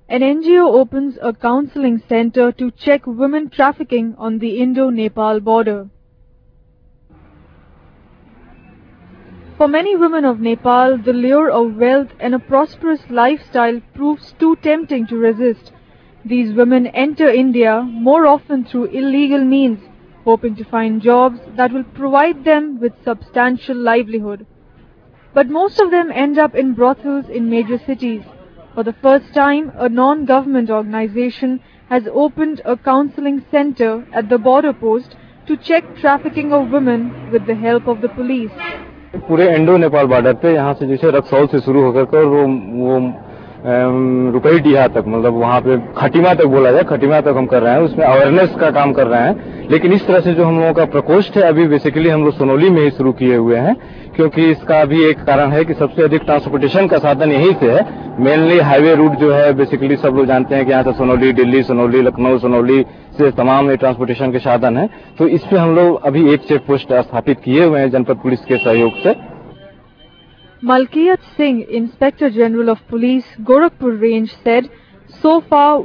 An NGO opens a counseling center to check women trafficking on the Indo-Nepal border. For many women of Nepal, the lure of wealth and a prosperous lifestyle proves too tempting to resist. These women enter India more often through illegal means, hoping to find jobs that will provide them with substantial livelihood. But most of them end up in brothels in major cities. For the first time, a non-government organization has opened a counseling center at the border post to check trafficking of women with the help of the police. पूरे Indo Nepal border पे यहाँ से जैसे रक्सौल से शुरू होकर कर वो रुपईडीहा तक, मतलब वहाँ पे खटीमा तक बोला जाए, खटीमा तक हम कर रहे हैं, उसमें अवेयरनेस का काम कर रहे हैं। लेकिन इस तरह से जो हम लोगों का प्रकोष्ठ है अभी बेसिकली हम लोग सोनौली में ही शुरू किए हुए हैं, क्योंकि इसका भी एक कारण है कि सबसे अधिक ट्रांसपोर्टेशन का साधन यहीं से है। मेनली हाईवे रूट जो है बेसिकली सब लोग जानते हैं कि यहाँ से सोनौली, दिल्ली, सोनौली, लखनऊ, सोनौली से तमाम ये ट्रांसपोर्टेशन के साधन है। तो इस पे हम लोग अभी एक चेक पोस्ट स्थापित किए हुए हैं जनपद पुलिस के सहयोग से। Malkiyat Singh, Inspector General of Police, Gorakhpur Range, said, so far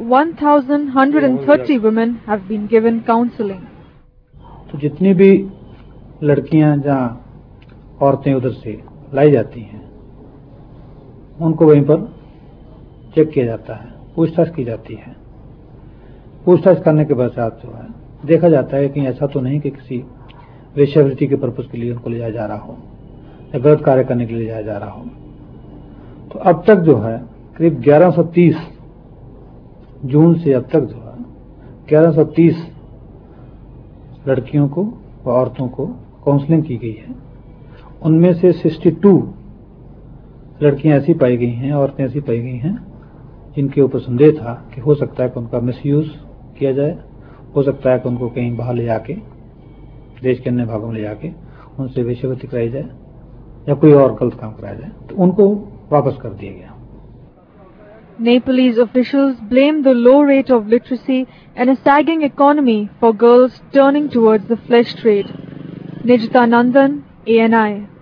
1,130 women have been given counseling. तो जितनी भी लड़कियां जहां औरतें उधर से लाई जाती हैं, उनको वहीं पर चेक किया जाता है, पूछताछ की जाती है। पूछताछ करने के पश्चात जो है देखा जाता है कि ऐसा तो नहीं कि किसी वेश्यावृत्ति के पर्पज के लिए उनको ले जाया जा रहा हो या गलत कार्य करने के लिए जाया जा रहा हो। तो अब तक जो है करीब 1130 जून से अब तक जो है 1130 लड़कियों को व औरतों को काउंसलिंग की गई है। उनमें से 62 लड़कियां ऐसी पाई गई हैं, औरतें ऐसी पाई गई हैं जिनके ऊपर संदेह था कि हो सकता है कि उनका मिसयूज किया जाए, हो सकता है कि उनको कहीं बाहर ले जाके, देश के अन्य भागों में ले जाके उनसे वेश्यावृत्ति कराई जाए या कोई और गलत काम कराया जाए, तो उनको वापस कर दिया गया। Nepalese officials blame the low rate of literacy and a sagging economy for girls turning towards the flesh trade. Nijita Nandan, ANI.